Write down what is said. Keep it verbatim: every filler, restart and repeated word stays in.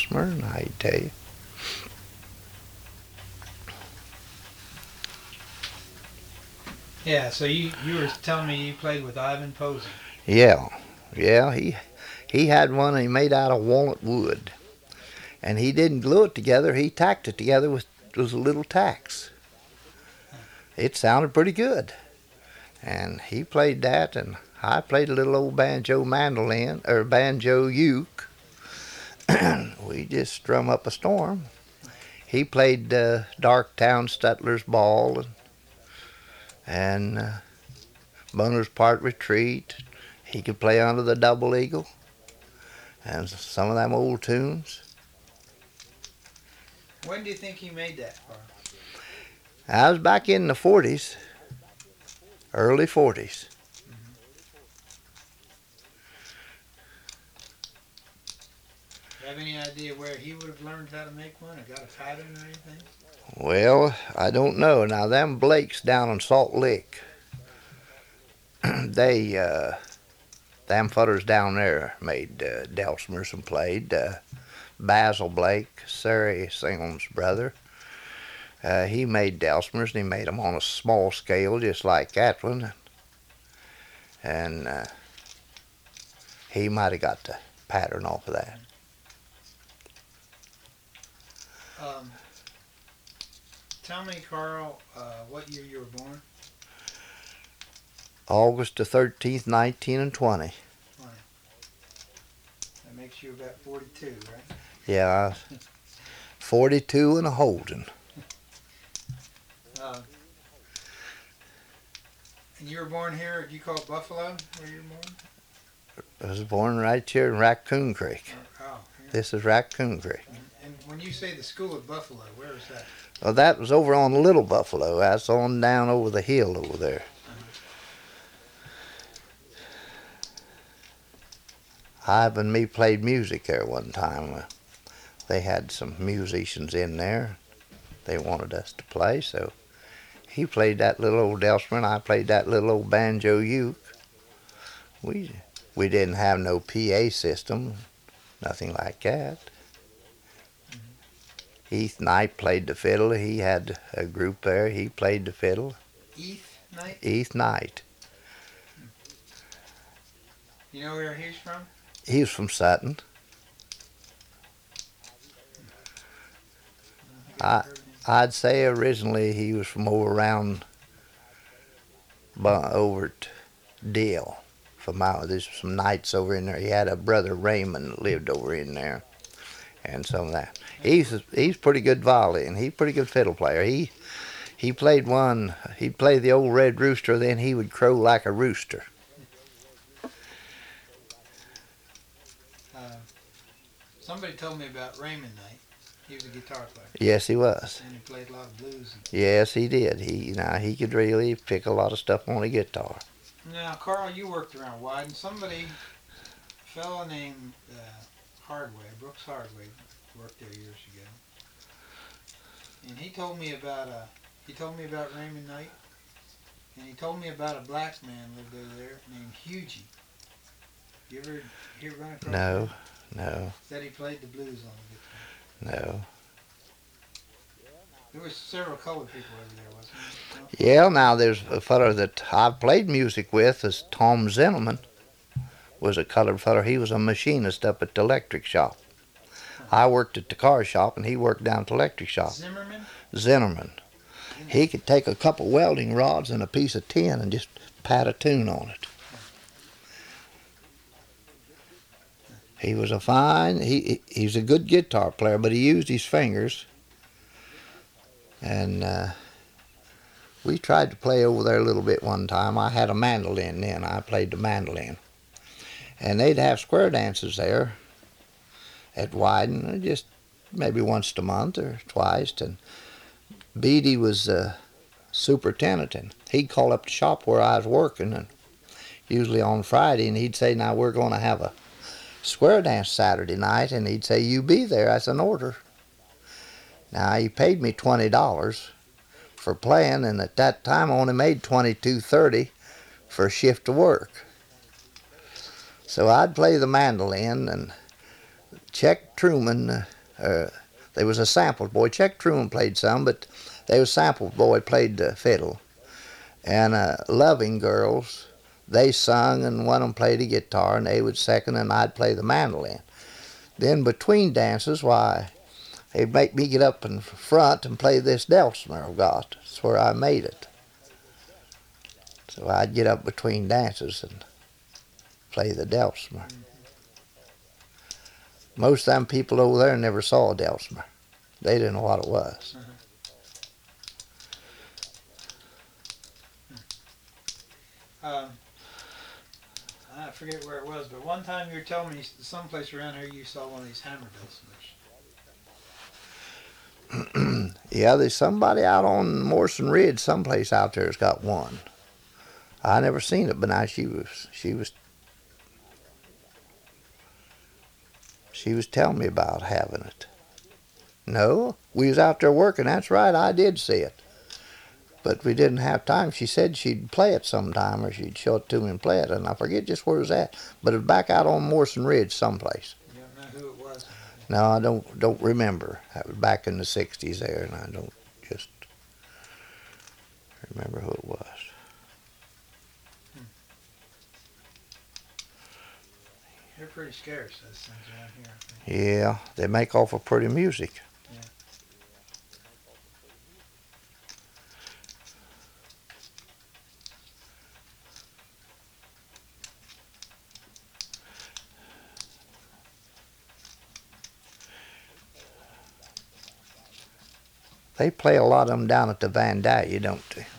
Delsmer, and I tell you. Yeah, so you, you were telling me you played with Ivan Posey. Yeah, yeah, he he had one he made out of walnut wood, and he didn't glue it together. He tacked it together with those little tacks. It sounded pretty good, and he played that, and I played a little old banjo mandolin or banjo uke. We just strum up a storm. He played uh, Darktown Stutler's Ball and, and uh, Bonner's Part Retreat. He could play Under the Double Eagle and some of them old tunes. When do you think he made that, Carl? I was back in the forties, early forties. Mm-hmm. Do you have any idea where he would have learned how to make one or got a pattern or anything? Well, I don't know. Now, them Blakes down in Salt Lick, they, uh, them futters down there made uh, Delsmers and played. Uh, Basil Blake, Sari Singleton's brother, uh, he made Delsmers, and he made them on a small scale just like that one. And uh, he might have got the pattern off of that. Um, tell me, Carl, uh, what year you were born? August the thirteenth, nineteen and twenty. twenty. That makes you about forty-two, right? Yeah, forty-two and a holding. Uh, and you were born here, you call it Buffalo, where you were born? I was born right here in Raccoon Creek. Oh, oh yeah. This is Raccoon Creek. And, and when you say the school at Buffalo, where is that? Well, that was over on Little Buffalo. That's on down over the hill over there. Ivan and me played music there one time. They had some musicians in there. They wanted us to play, so he played that little old Delsmer, and I played that little old banjo uke. We we didn't have no P A system, nothing like that. Mm-hmm. Heath Knight played the fiddle. He had a group there. He played the fiddle. Heath Knight? Heath Knight. You know where he's from? He was from Sutton. I, I'd say originally he was from over around, over at Deal. From out, there's some Knights over in there. He had a brother Raymond that lived over in there, and some of that. He's he's pretty good violin. He's a pretty good fiddle player. He he played one. He'd play the old Red Rooster, then he would crow like a rooster. Uh, somebody told me about Raymond Knight. He was a guitar player. Yes, he was. And he played a lot of blues. And yes, he did. He now he could really pick a lot of stuff on a guitar. Now, Carl, you worked around Wyden. Somebody, a fellow named uh, Hardway, Brooks Hardway, worked there years ago. And he told me about a, he told me about Raymond Knight, and he told me about a black man lived over there named Hughie. You ever hear run across No, him? no, Said he played the blues on the guitar. no. There was several colored people over there, wasn't there? No? Yeah, now there's a fellow that I've played music with is Tom Zinneman. Was a colored fellow. He was a machinist up at the electric shop. I worked at the car shop, and he worked down at the electric shop. Zimmerman? Zinnerman. He could take a couple welding rods and a piece of tin and just pat a tune on it. He was a fine, he he's a good guitar player, but he used his fingers. And uh, we tried to play over there a little bit one time. I had a mandolin then. I played the mandolin. And they'd have square dances there at Wyden, just maybe once a month or twice. And Beatty was uh, superintendent, and he'd call up the shop where I was working, and usually on Friday, and he'd say, now we're going to have a square dance Saturday night, and he'd say, you be there, that's an order. Now, he paid me twenty dollars for playing, and at that time I only made twenty-two thirty for a shift of work. So I'd play the mandolin, and Chuck Truman, uh, Uh, there was a sample boy. Chuck Truman played some, but there was a sample boy played the fiddle. And uh, Loving Girls, they sung, and one of them played the guitar, and they would second, and I'd play the mandolin. Then between dances, why, they'd make me get up in front and play this Delsmer I've got. That's where I made it. So I'd get up between dances and play the Delsmer. Most of them people over there never saw a Delsmer. They didn't know what it was. Um, I forget where it was, but one time you were telling me someplace around here you saw one of these hammer dulcimers. Yeah, there's somebody out on Morrison Ridge, someplace out there, has got one. I never seen it, but now she was she was she was telling me about having it. No, we was out there working. That's right, I did see it, but we didn't have time. She said she'd play it sometime, or she'd show it to me and play it, and I forget just where it was at. But it was back out on Morrison Ridge, someplace. You don't know who it was? No, I don't don't remember. That was back in the sixties there, and I don't just remember who it was. They're pretty scarce, those things around here, I think. Yeah, they make awful pretty music. Yeah. They play a lot of them down at the Vandalia, don't they?